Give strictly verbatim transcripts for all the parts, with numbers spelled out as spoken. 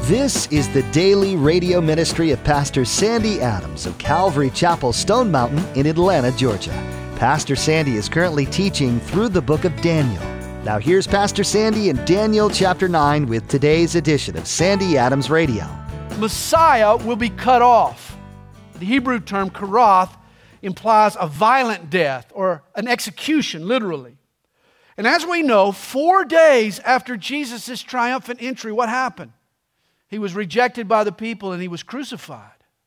This is the daily radio ministry of Pastor Sandy Adams of Calvary Chapel, Stone Mountain in Atlanta, Georgia. Pastor Sandy is currently teaching through the book of Daniel. Now here's Pastor Sandy in Daniel chapter nine with today's edition of Sandy Adams Radio. Messiah will be cut off. The Hebrew term karath implies a violent death or an execution, literally. And as we know, four days after Jesus' triumphant entry, what happened? He was rejected by the people and he was crucified.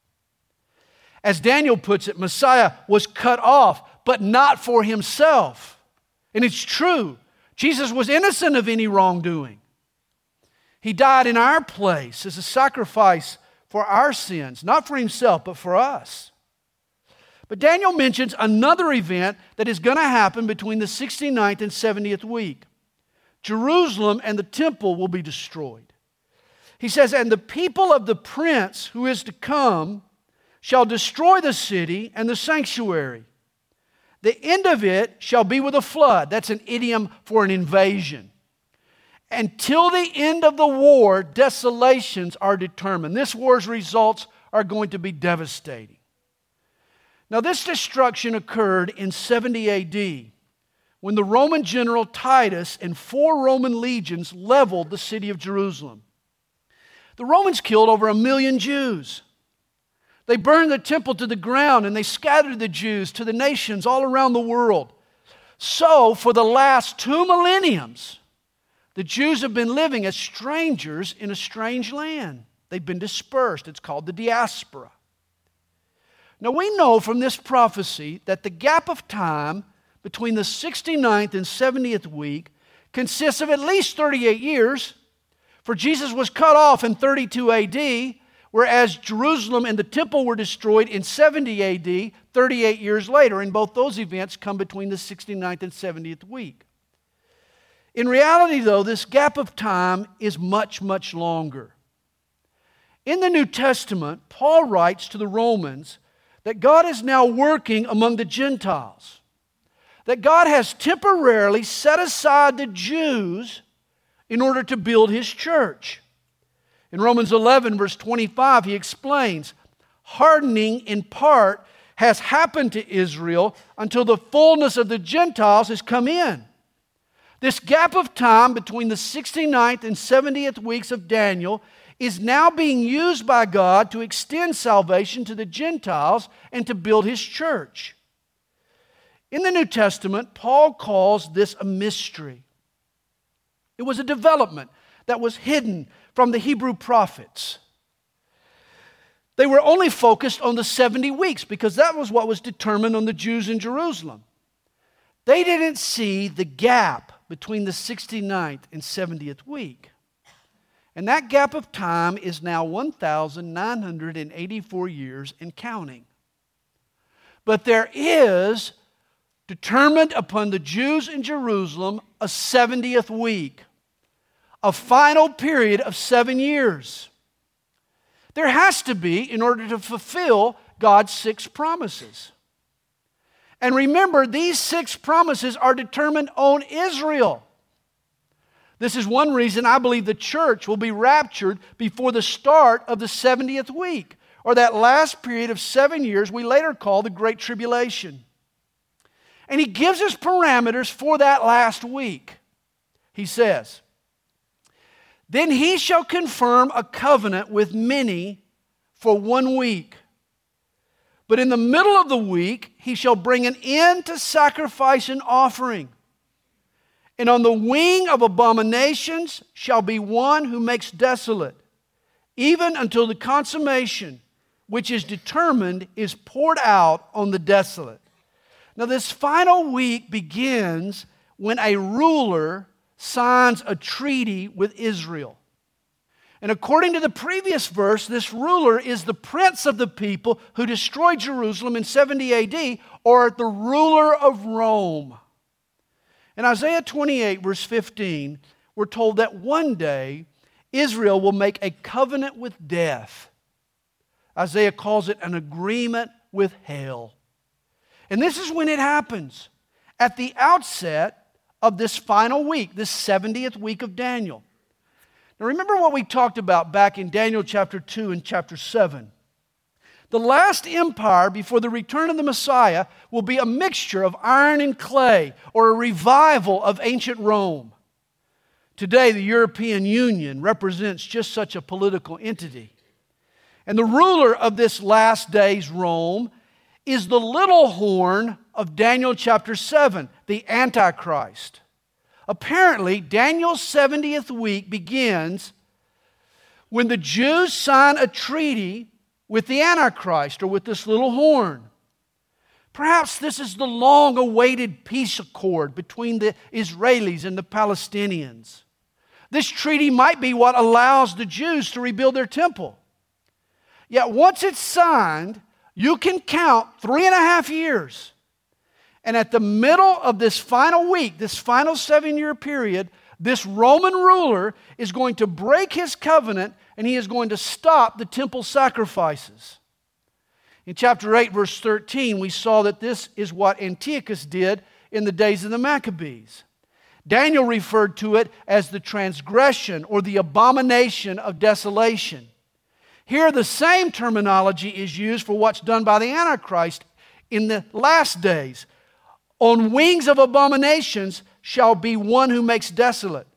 As Daniel puts it, Messiah was cut off, but not for himself. And it's true. Jesus was innocent of any wrongdoing. He died in our place as a sacrifice for our sins, not for himself, but for us. But Daniel mentions another event that is going to happen between the sixty-ninth and seventieth week. Jerusalem and the temple will be destroyed. He says, and the people of the prince who is to come shall destroy the city and the sanctuary. The end of it shall be with a flood. That's an idiom for an invasion. Until the end of the war, desolations are determined. This war's results are going to be devastating. Now, this destruction occurred in seventy A D when the Roman general Titus and four Roman legions leveled the city of Jerusalem. The Romans killed over a million Jews. They burned the temple to the ground and they scattered the Jews to the nations all around the world. So, for the last two millenniums, the Jews have been living as strangers in a strange land. They've been dispersed. It's called the diaspora. Now, we know from this prophecy that the gap of time between the sixty-ninth and seventieth week consists of at least thirty-eight years. For Jesus was cut off in thirty-two A D, whereas Jerusalem and the temple were destroyed in seventy A D, thirty-eight years later. And both those events come between the sixty-ninth and seventieth week. In reality, though, this gap of time is much, much longer. In the New Testament, Paul writes to the Romans that God is now working among the Gentiles, that God has temporarily set aside the Jews in order to build His church. In Romans eleven, verse twenty-five, he explains, hardening in part has happened to Israel until the fullness of the Gentiles has come in. This gap of time between the sixty-ninth and seventieth weeks of Daniel is now being used by God to extend salvation to the Gentiles and to build His church. In the New Testament, Paul calls this a mystery. It was a development that was hidden from the Hebrew prophets. They were only focused on the seventy weeks because that was what was determined on the Jews in Jerusalem. They didn't see the gap between the sixty-ninth and seventieth week. And that gap of time is now one thousand nine hundred eighty-four years and counting. But there is determined upon the Jews in Jerusalem a seventieth week, a final period of seven years. There has to be in order to fulfill God's six promises. And remember, these six promises are determined on Israel. This is one reason I believe the church will be raptured before the start of the seventieth week, or that last period of seven years we later call the Great Tribulation. And he gives us parameters for that last week. He says, then he shall confirm a covenant with many for one week. But in the middle of the week, he shall bring an end to sacrifice and offering. And on the wing of abominations shall be one who makes desolate, even until the consummation, which is determined, is poured out on the desolate. Now, this final week begins when a ruler signs a treaty with Israel. And according to the previous verse, this ruler is the prince of the people who destroyed Jerusalem in seventy A D, or the ruler of Rome. In Isaiah twenty-eight, verse fifteen, we're told that one day Israel will make a covenant with death. Isaiah calls it an agreement with hell. And this is when it happens, at the outset of this final week, this seventieth week of Daniel. Now remember what we talked about back in Daniel chapter two and chapter seven. The last empire before the return of the Messiah will be a mixture of iron and clay, or a revival of ancient Rome. Today, the European Union represents just such a political entity. And the ruler of this last days Rome is the little horn of Daniel chapter seven, the Antichrist. Apparently, Daniel's seventieth week begins when the Jews sign a treaty with the Antichrist, or with this little horn. Perhaps this is the long-awaited peace accord between the Israelis and the Palestinians. This treaty might be what allows the Jews to rebuild their temple. Yet once it's signed, you can count three and a half years. And at the middle of this final week, this final seven-year period, this Roman ruler is going to break his covenant, and he is going to stop the temple sacrifices. In chapter eight, verse thirteen, we saw that this is what Antiochus did in the days of the Maccabees. Daniel referred to it as the transgression or the abomination of desolation. Here, the same terminology is used for what's done by the Antichrist in the last days. On wings of abominations shall be one who makes desolate.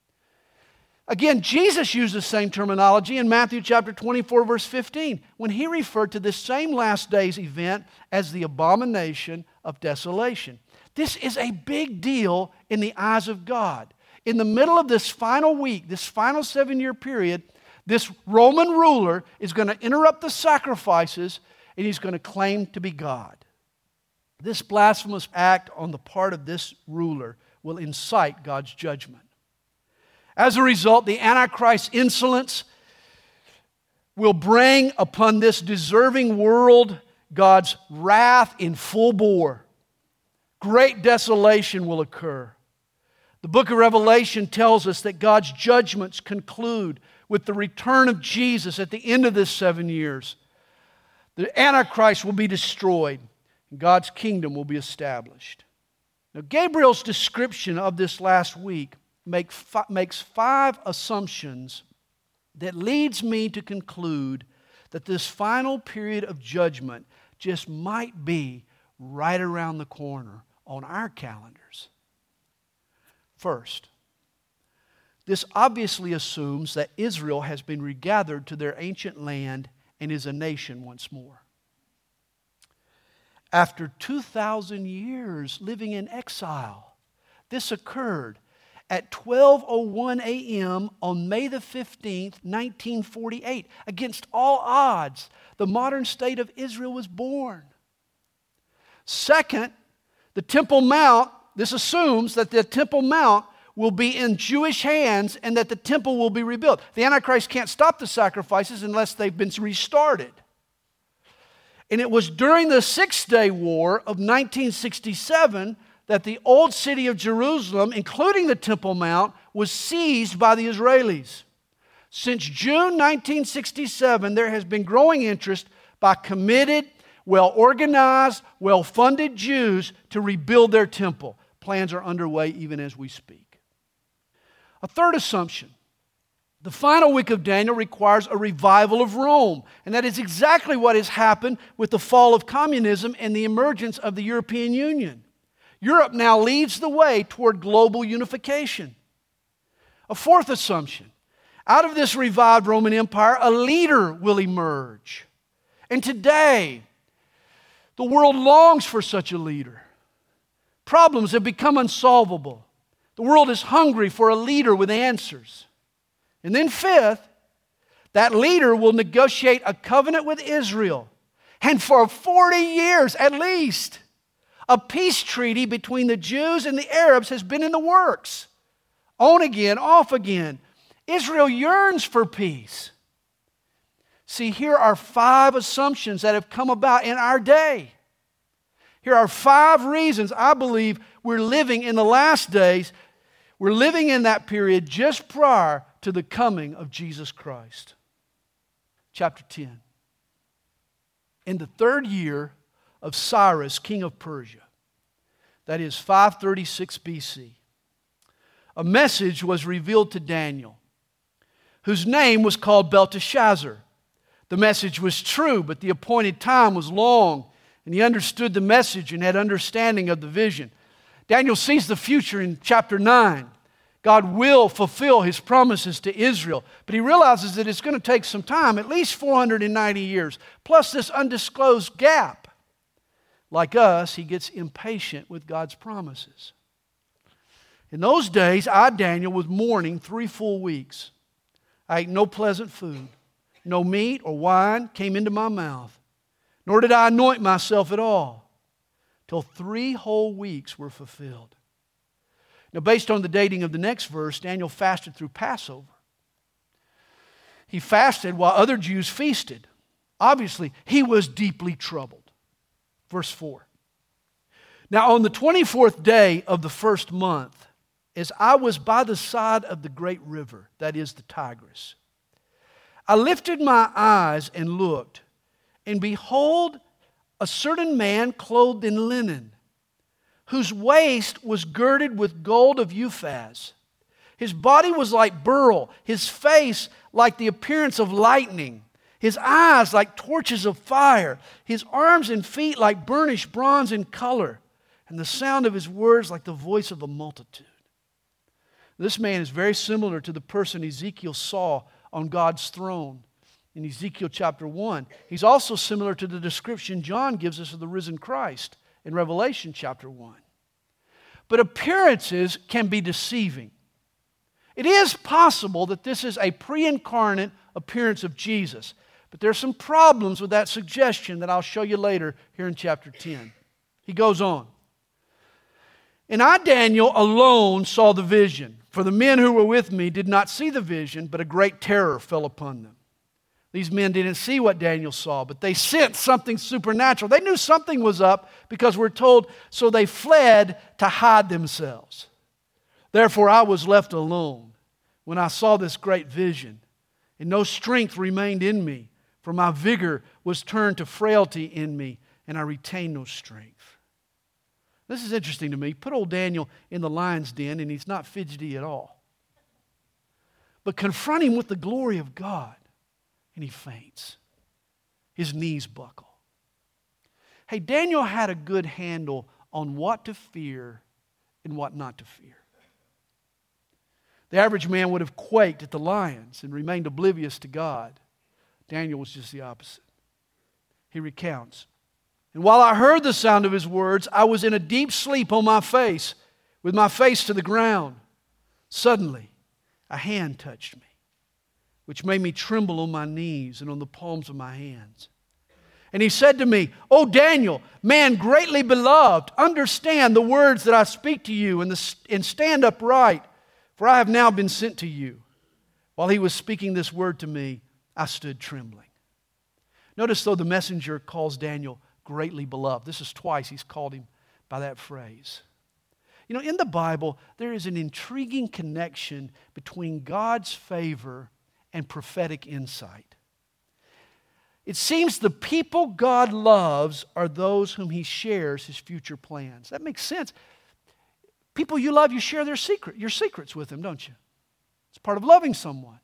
Again, Jesus used the same terminology in Matthew chapter twenty-four, verse fifteen, when he referred to this same last days event as the abomination of desolation. This is a big deal in the eyes of God. In the middle of this final week, this final seven-year period, this Roman ruler is going to interrupt the sacrifices, and he's going to claim to be God. This blasphemous act on the part of this ruler will incite God's judgment. As a result, the Antichrist's insolence will bring upon this deserving world God's wrath in full bore. Great desolation will occur. The book of Revelation tells us that God's judgments conclude with the return of Jesus at the end of this seven years. The Antichrist will be destroyed, and God's kingdom will be established. Now, Gabriel's description of this last week make fi- makes five assumptions that leads me to conclude that this final period of judgment just might be right around the corner on our calendars. First, this obviously assumes that Israel has been regathered to their ancient land and is a nation once more. After two thousand years living in exile, this occurred at twelve oh one a.m. on May the fifteenth, nineteen forty-eight. Against all odds, the modern state of Israel was born. Second, the Temple Mount, this assumes that the Temple Mount will be in Jewish hands and that the temple will be rebuilt. The Antichrist can't stop the sacrifices unless they've been restarted. And it was during the Six-Day War of nineteen sixty-seven that the old city of Jerusalem, including the Temple Mount, was seized by the Israelis. Since June nineteen sixty-seven, there has been growing interest by committed, well-organized, well-funded Jews to rebuild their temple. Plans are underway even as we speak. A third assumption. The final week of Daniel requires a revival of Rome. And that is exactly what has happened with the fall of communism and the emergence of the European Union. Europe now leads the way toward global unification. A fourth assumption. Out of this revived Roman Empire, a leader will emerge. And today, the world longs for such a leader. Problems have become unsolvable. The world is hungry for a leader with answers. And then fifth, that leader will negotiate a covenant with Israel. And for forty years at least, a peace treaty between the Jews and the Arabs has been in the works. On again, off again. Israel yearns for peace. See, here are five assumptions that have come about in our day. Here are five reasons I believe we're living in the last days. We're living in that period just prior to the coming of Jesus Christ. Chapter ten. In the third year of Cyrus, king of Persia, that is five thirty-six B C, a message was revealed to Daniel. whose name was called Belteshazzar. The message was true, but the appointed time was long, and he understood the message and had understanding of the vision. Daniel sees the future in chapter nine. God will fulfill His promises to Israel, but he realizes that it's going to take some time, at least four hundred ninety years, plus this undisclosed gap. Like us, he gets impatient with God's promises. In those days, I, Daniel, was mourning three full weeks. I ate no pleasant food. No meat or wine came into my mouth, nor did I anoint myself at all, till three whole weeks were fulfilled. Now, based on the dating of the next verse, Daniel fasted through Passover. He fasted while other Jews feasted. Obviously, he was deeply troubled. Verse four. Now, on the twenty-fourth day of the first month, as I was by the side of the great river, that is the Tigris, I lifted my eyes and looked, and behold, a certain man clothed in linen, whose waist was girded with gold of Uphaz. His body was like beryl, his face like the appearance of lightning, his eyes like torches of fire, his arms and feet like burnished bronze in color, and the sound of his words like the voice of a multitude. This man is very similar to the person Ezekiel saw on God's throne in Ezekiel chapter one. He's also similar to the description John gives us of the risen Christ in Revelation chapter one. But appearances can be deceiving. It is possible that this is a pre-incarnate appearance of Jesus, but there are some problems with that suggestion that I'll show you later here in chapter ten. He goes on. And I, Daniel, alone saw the vision. For the men who were with me did not see the vision, but a great terror fell upon them. These men didn't see what Daniel saw, but they sensed something supernatural. They knew something was up because we're told, so they fled to hide themselves. Therefore I was left alone when I saw this great vision, and no strength remained in me, for my vigor was turned to frailty in me, and I retained no strength. This is interesting to me. Put old Daniel in the lion's den, and he's not fidgety at all. But confront him with the glory of God, and he faints. His knees buckle. Hey, Daniel had a good handle on what to fear and what not to fear. The average man would have quaked at the lions and remained oblivious to God. Daniel was just the opposite. He recounts. And while I heard the sound of his words, I was in a deep sleep on my face, with my face to the ground. Suddenly, a hand touched me, which made me tremble on my knees and on the palms of my hands. And he said to me, O Daniel, man greatly beloved, understand the words that I speak to you and, the, and stand upright, for I have now been sent to you. While he was speaking this word to me, I stood trembling. Notice, though, the messenger calls Daniel greatly beloved. This is twice he's called him by that phrase. You know, in the Bible, there is an intriguing connection between God's favor and prophetic insight. It seems the people God loves are those whom He shares His future plans. That makes sense. People you love, you share their secret, your secrets with them, don't you? It's part of loving someone.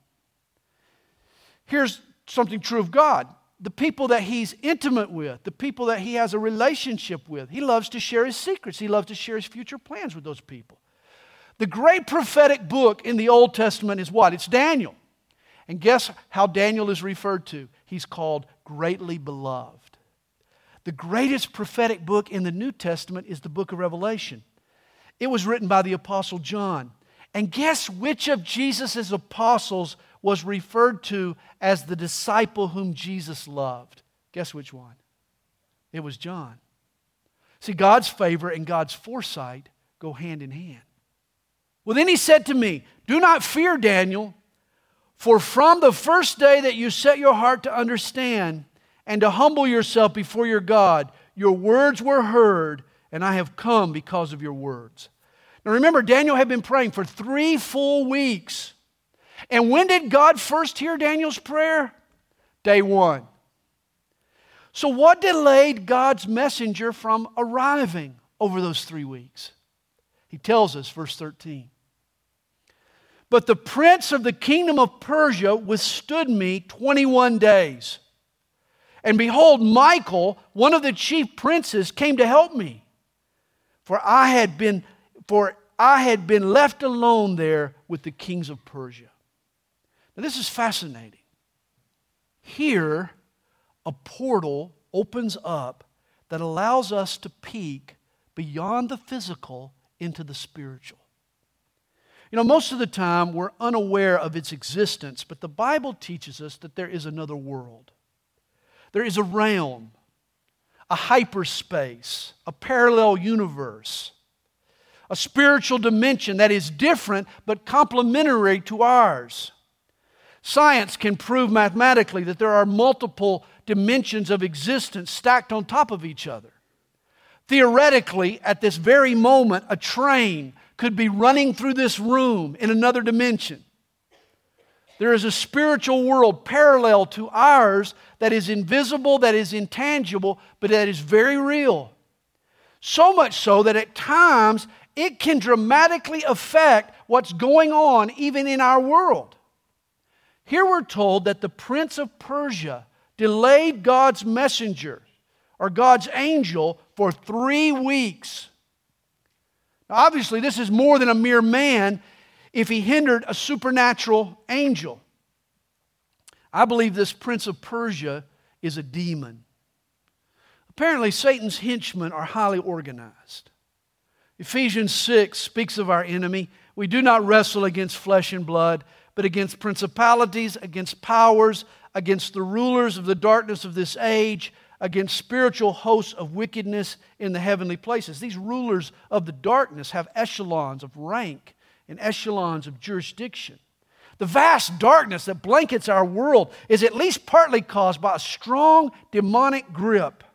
Here's something true of God. The people that He's intimate with, the people that He has a relationship with, He loves to share His secrets. He loves to share His future plans with those people. The great prophetic book in the Old Testament is what? It's Daniel. And guess how Daniel is referred to? He's called greatly beloved. The greatest prophetic book in the New Testament is the book of Revelation. It was written by the Apostle John. And guess which of Jesus' apostles was referred to as the disciple whom Jesus loved? Guess which one? It was John. See, God's favor and God's foresight go hand in hand. Well, then he said to me, do not fear, Daniel, for from the first day that you set your heart to understand and to humble yourself before your God, your words were heard, and I have come because of your words. Now remember, Daniel had been praying for three full weeks. And when did God first hear Daniel's prayer? Day one. So what delayed God's messenger from arriving over those three weeks? He tells us, verse thirteen. But the prince of the kingdom of Persia withstood me twenty-one days. And behold, Michael, one of the chief princes, came to help me. For I had been, for I had been left alone there with the kings of Persia. Now this is fascinating. Here, a portal opens up that allows us to peek beyond the physical into the spiritual. You know, most of the time we're unaware of its existence, but the Bible teaches us that there is another world. There is a realm, a hyperspace, a parallel universe, a spiritual dimension that is different but complementary to ours. Science can prove mathematically that there are multiple dimensions of existence stacked on top of each other. Theoretically, at this very moment, a train could be running through this room in another dimension. There is a spiritual world parallel to ours that is invisible, that is intangible, but that is very real. So much so that at times it can dramatically affect what's going on even in our world. Here we're told that the prince of Persia delayed God's messenger or God's angel for three weeks. Now, obviously, this is more than a mere man if he hindered a supernatural angel. I believe this prince of Persia is a demon. Apparently, Satan's henchmen are highly organized. Ephesians six speaks of our enemy. We do not wrestle against flesh and blood, but against principalities, against powers, against the rulers of the darkness of this age, against spiritual hosts of wickedness in the heavenly places. These rulers of the darkness have echelons of rank and echelons of jurisdiction. The vast darkness that blankets our world is at least partly caused by a strong demonic grip.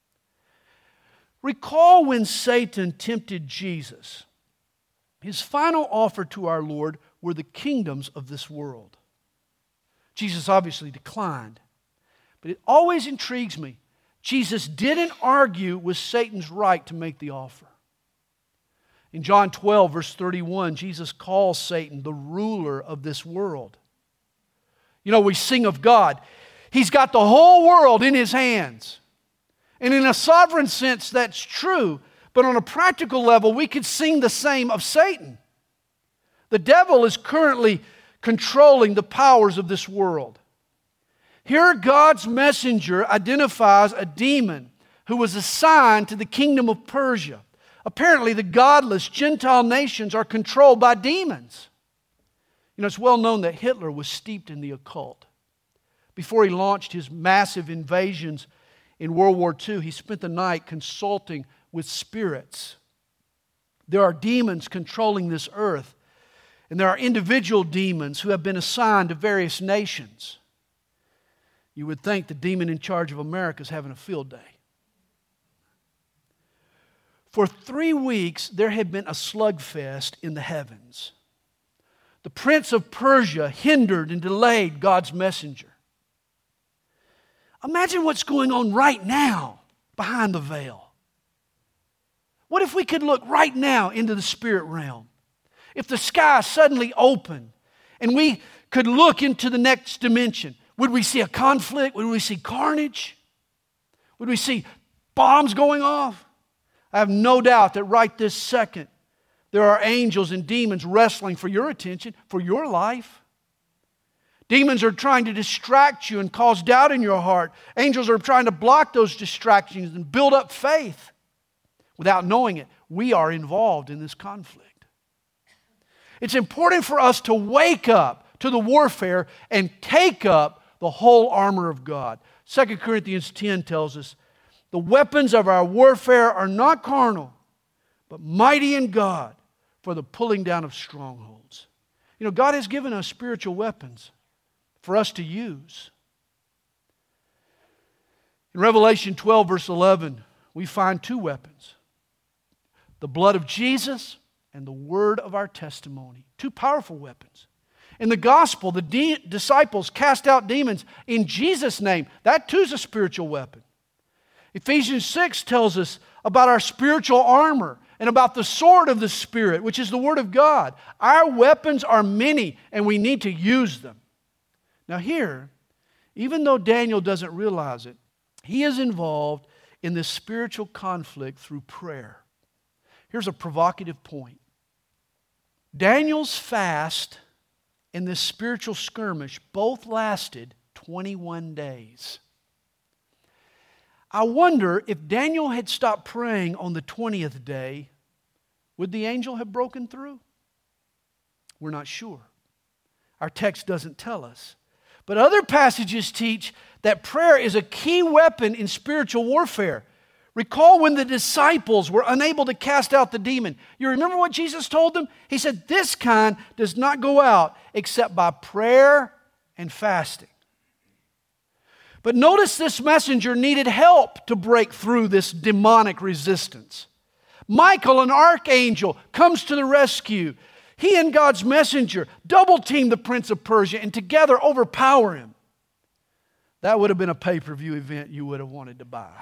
Recall when Satan tempted Jesus. His final offer to our Lord were the kingdoms of this world. Jesus obviously declined. But it always intrigues me. Jesus didn't argue with Satan's right to make the offer. In John twelve, verse thirty-one, Jesus calls Satan the ruler of this world. You know, we sing of God. He's got the whole world in His hands. And in a sovereign sense, that's true. But on a practical level, we could sing the same of Satan. The devil is currently controlling the powers of this world. Here, God's messenger identifies a demon who was assigned to the kingdom of Persia. Apparently, the godless Gentile nations are controlled by demons. You know, it's well known that Hitler was steeped in the occult. Before he launched his massive invasions in World War Two, he spent the night consulting with spirits. There are demons controlling this earth, and there are individual demons who have been assigned to various nations. You would think the demon in charge of America is having a field day. For three weeks, there had been a slugfest in the heavens. The prince of Persia hindered and delayed God's messenger. Imagine what's going on right now behind the veil. What if we could look right now into the spirit realm? If the sky suddenly opened and we could look into the next dimension, would we see a conflict? Would we see carnage? Would we see bombs going off? I have no doubt that right this second, there are angels and demons wrestling for your attention, for your life. Demons are trying to distract you and cause doubt in your heart. Angels are trying to block those distractions and build up faith. Without knowing it, we are involved in this conflict. It's important for us to wake up to the warfare and take up the whole armor of God. Second Corinthians ten tells us, the weapons of our warfare are not carnal, but mighty in God for the pulling down of strongholds. You know, God has given us spiritual weapons for us to use. In Revelation twelve, verse eleven, we find two weapons. The blood of Jesus and the word of our testimony. Two powerful weapons. In the gospel, the de- disciples cast out demons in Jesus' name. That too is a spiritual weapon. Ephesians six tells us about our spiritual armor and about the sword of the Spirit, which is the Word of God. Our weapons are many, and we need to use them. Now here, even though Daniel doesn't realize it, he is involved in this spiritual conflict through prayer. Here's a provocative point. Daniel's fast and this spiritual skirmish both lasted twenty-one days. I wonder if Daniel had stopped praying on the twentieth day, would the angel have broken through? We're not sure. Our text doesn't tell us. But other passages teach that prayer is a key weapon in spiritual warfare. Recall when the disciples were unable to cast out the demon. You remember what Jesus told them? He said, this kind does not go out except by prayer and fasting. But notice this messenger needed help to break through this demonic resistance. Michael, an archangel, comes to the rescue. He and God's messenger double-team the prince of Persia and together overpower him. That would have been a pay-per-view event you would have wanted to buy.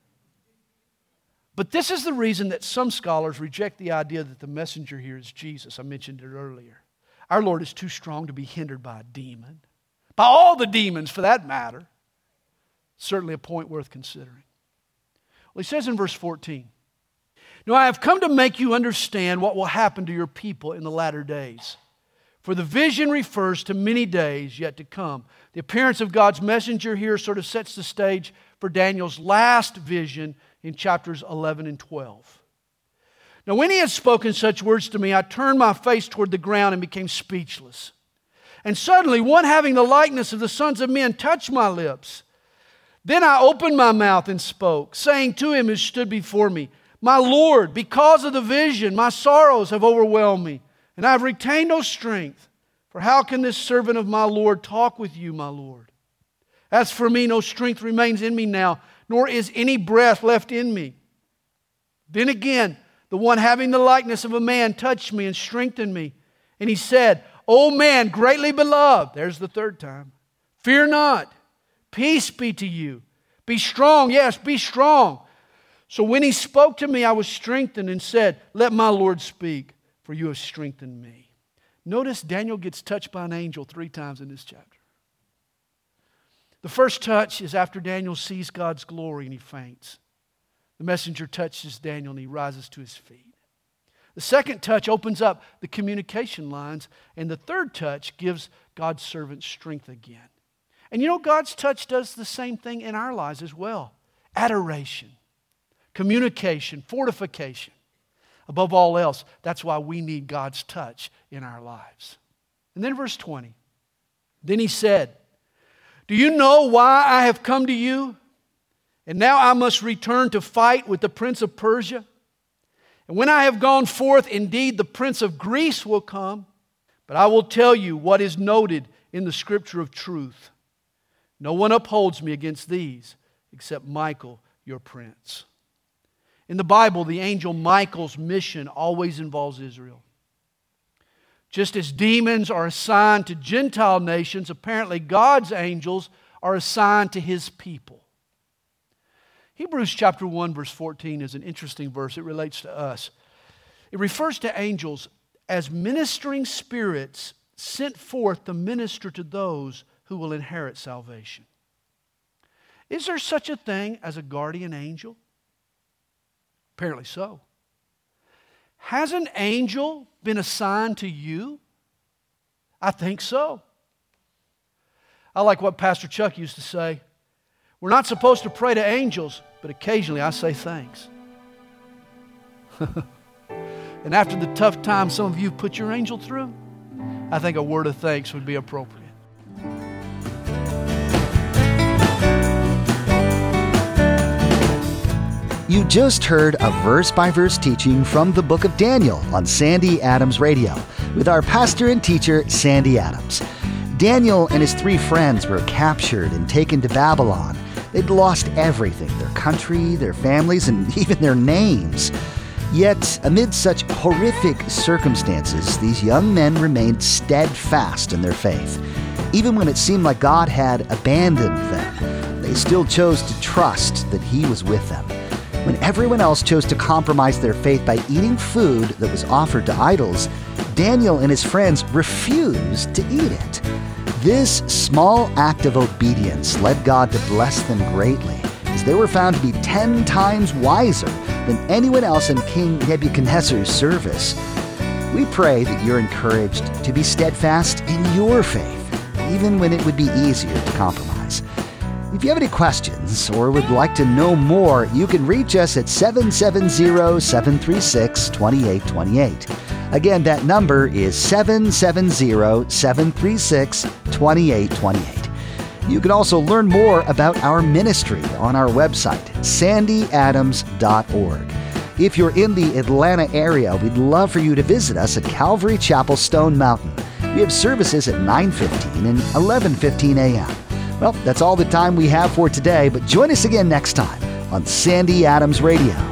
But this is the reason that some scholars reject the idea that the messenger here is Jesus. I mentioned it earlier. Our Lord is too strong to be hindered by a demon. By all the demons, for that matter. Certainly a point worth considering. Well, he says in verse fourteen, "Now I have come to make you understand what will happen to your people in the latter days. For the vision refers to many days yet to come." The appearance of God's messenger here sort of sets the stage for Daniel's last vision in chapters eleven and twelve. "Now when he had spoken such words to me, I turned my face toward the ground and became speechless. And suddenly one having the likeness of the sons of men touched my lips. Then I opened my mouth and spoke, saying to him who stood before me, 'My Lord, because of the vision, my sorrows have overwhelmed me, and I have retained no strength. For how can this servant of my Lord talk with you, my Lord? As for me, no strength remains in me now, nor is any breath left in me.' Then again, the one having the likeness of a man touched me and strengthened me. And he said, 'O man, greatly beloved,'" there's the third time, "'fear not. Peace be to you. Be strong, yes, be strong.' So when he spoke to me, I was strengthened and said, 'Let my Lord speak, for you have strengthened me.'" Notice Daniel gets touched by an angel three times in this chapter. The first touch is after Daniel sees God's glory and he faints. The messenger touches Daniel and he rises to his feet. The second touch opens up the communication lines, and the third touch gives God's servant strength again. And you know, God's touch does the same thing in our lives as well. Adoration, communication, fortification. Above all else, that's why we need God's touch in our lives. And then verse twenty. "Then he said, 'Do you know why I have come to you? And now I must return to fight with the prince of Persia. And when I have gone forth, indeed the prince of Greece will come. But I will tell you what is noted in the scripture of truth. No one upholds me against these except Michael, your prince.'" In the Bible, the angel Michael's mission always involves Israel. Just as demons are assigned to Gentile nations, apparently God's angels are assigned to His people. Hebrews chapter one verse fourteen is an interesting verse. It relates to us. It refers to angels as ministering spirits sent forth to minister to those who will inherit salvation. Is there such a thing as a guardian angel? Apparently so. Has an angel been assigned to you? I think so. I like what Pastor Chuck used to say. We're not supposed to pray to angels, but occasionally I say thanks. And after the tough time some of you put your angel through, I think a word of thanks would be appropriate. You just heard a verse-by-verse teaching from the book of Daniel on Sandy Adams Radio with our pastor and teacher, Sandy Adams. Daniel and his three friends were captured and taken to Babylon. They'd lost everything, their country, their families, and even their names. Yet, amid such horrific circumstances, these young men remained steadfast in their faith. Even when it seemed like God had abandoned them, they still chose to trust that He was with them. When everyone else chose to compromise their faith by eating food that was offered to idols, Daniel and his friends refused to eat it. This small act of obedience led God to bless them greatly, as they were found to be ten times wiser than anyone else in King Nebuchadnezzar's service. We pray that you're encouraged to be steadfast in your faith, even when it would be easier to compromise. If you have any questions or would like to know more, you can reach us at seven seven zero, seven three six, two eight two eight. Again, that number is seven seven zero, seven three six, two eight two eight. You can also learn more about our ministry on our website, sandy adams dot org. If you're in the Atlanta area, we'd love for you to visit us at Calvary Chapel Stone Mountain. We have services at nine fifteen and eleven fifteen a.m. Well, that's all the time we have for today, but join us again next time on Sandy Adams Radio.